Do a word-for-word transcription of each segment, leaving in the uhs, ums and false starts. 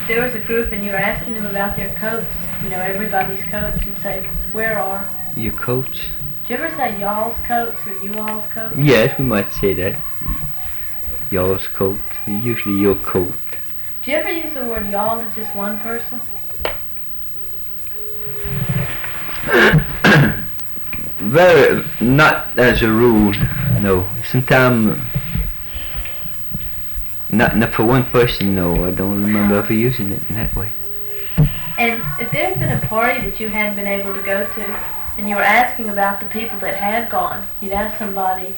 there was a group and you were asking them about their coats, you know, everybody's coats, you'd say, where are? Your coats? Do you ever say y'all's coats or you all's coats? Yes, we might say that. Y'all's coat. Usually your coat. Do you ever use the word y'all to just one person? Very, not as a rule, no. Sometimes, not, not for one person, no. I don't remember ever using it in that way. And if there had been a party that you hadn't been able to go to, and you were asking about the people that had gone, you'd ask somebody,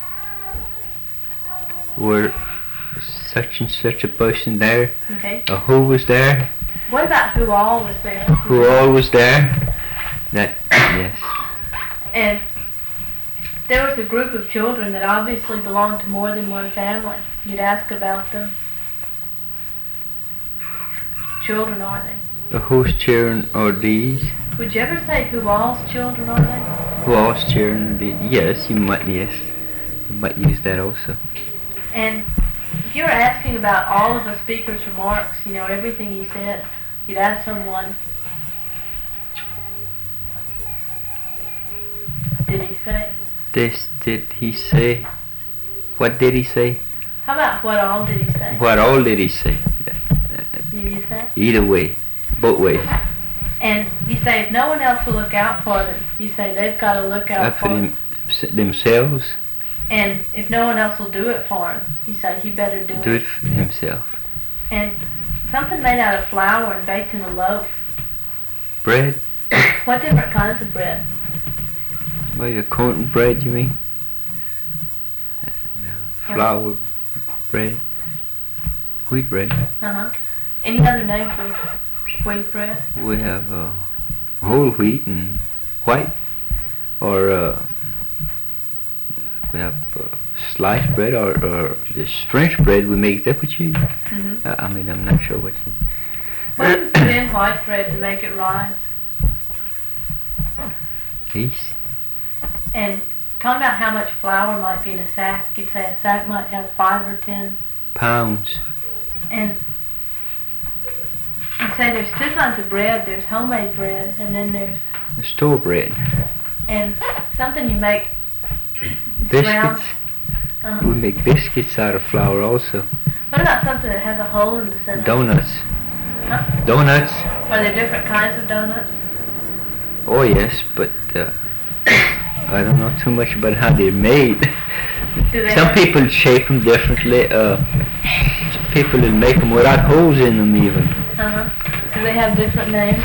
were such and such a person there? okay. Or who was there? What about who all was there? Who all was there? That, yes. And there was a group of children that obviously belonged to more than one family. You'd ask about them. Children are they? Uh, whose children are these? Would you ever say who all's children are they? Who all's children are these? Yes, you might, yes. You might use that also. And if you were asking about all of the speaker's remarks, you know, everything he said, you'd ask someone, did he say? This, did he say? What did he say? How about what all did he say? What all did he say? You use that? Either way, both ways. And you say if no one else will look out for them, you say they've got to look out Up for for them, themselves. And if no one else will do it for him, you say he better do, Do it. it for himself. And something made out of flour and baked in a loaf. Bread? What different kinds of bread? Well, your corn bread, you mean? Flour bread. Wheat bread. Uh-huh. Any other name for wheat bread? We have uh, whole wheat and white. Or uh, we have uh, sliced bread or, or this French bread we make. Is that what you eat? Mm-hmm. Uh, I mean, I'm not sure what you... What do you put in white bread to make it rise? Yeast. And talking about how much flour might be in a sack, you'd say a sack might have five or ten. Pounds. And you'd say there's two kinds of bread. There's homemade bread, and then there's... The store bread. And something you make... Biscuits. Uh-huh. We make biscuits out of flour also. What about something that has a hole in the center? Donuts. Huh? Donuts. Are there different kinds of donuts? Oh yes, but uh, I don't know too much about how they're made. Do they Some have- people shape them differently. Uh, some people will make them without holes in them even. Uh-huh. Do they have different names?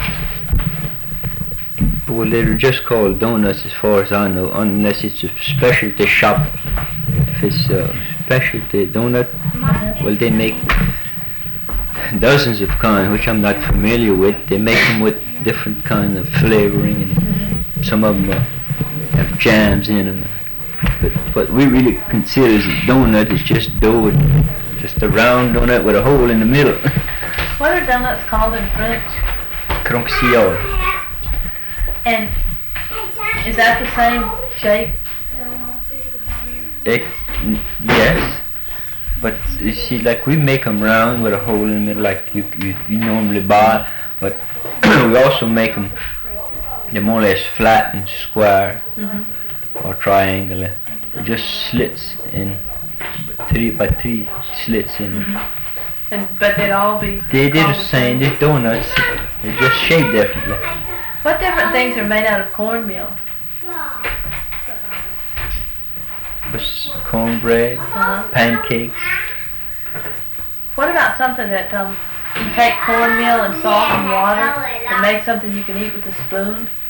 Well, they're just called donuts as far as I know, unless it's a specialty shop. If it's a specialty donut, well, they make dozens of kinds, which I'm not familiar with. They make them with different kinds of flavoring, and Mm-hmm. some of them uh, have jams in them. But what we really consider as a donut is just dough, and just a round donut with a hole in the middle. What are donuts called in French? Croque-sillon. And is that the same shape? It, yes, but you see, like we make them round with a hole in the middle, like you you, you normally buy. But we also make them, they're more or less flat and square, Mm-hmm. or triangular. They're just slits in, three by three slits in. Mm-hmm. And, but they'd all be... They did the called same. They're donuts. They're just shaped differently. What different things are made out of cornmeal? With cornbread, Uh-huh. pancakes. What about something that um, you take cornmeal and salt and water and make something you can eat with a spoon?